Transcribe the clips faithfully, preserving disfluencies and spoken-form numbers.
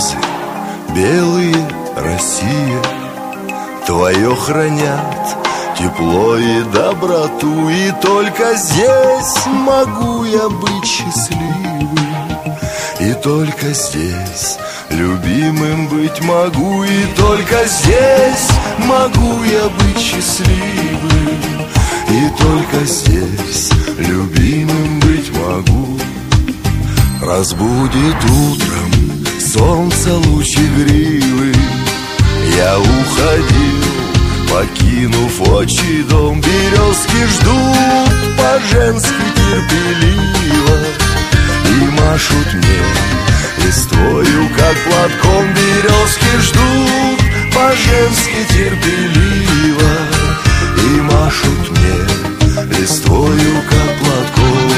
березы белые, Россия, твое хранят тепло и доброту. И только здесь могу я быть счастливым, и только здесь любимым быть могу. И только здесь могу я быть счастливым, и только здесь любимым быть могу. Разбудит утром солнце луч игривый, я уходил, покинув отчий дом. Березки ждут по-женски терпеливо и машут мне листвою, как платком. Березки ждут по-женски терпеливо и машут мне листвою, как платком.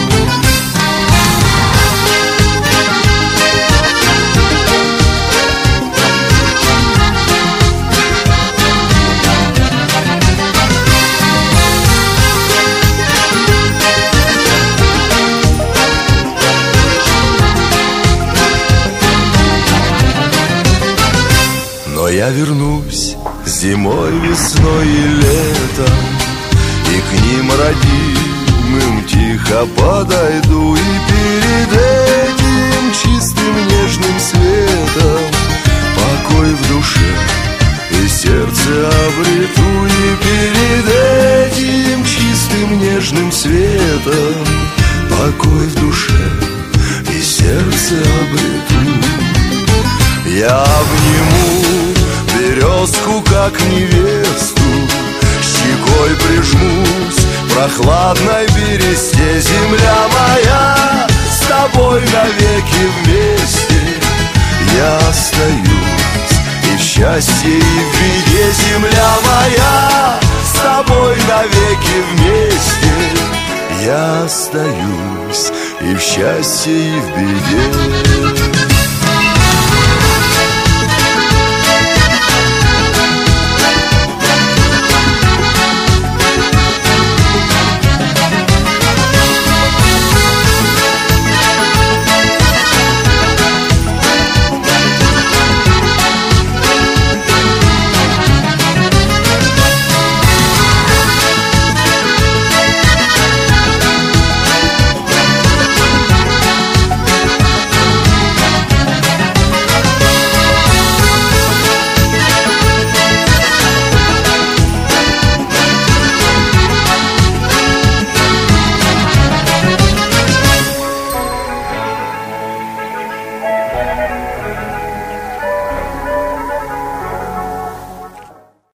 Но я вернусь зимой, весной и летом, и к ним родимым тихо подойду. И перед этим чистым нежным светом покой в душе и сердце обрету. И перед этим чистым нежным светом покой в душе и сердце обрету. Я обниму березку, как невесту, щекой прижмусь к прохладной бересте. Земля моя, с тобой навеки вместе я остаюсь и в счастье, и в беде. Земля моя, с тобой навеки вместе я остаюсь и в счастье, и в беде.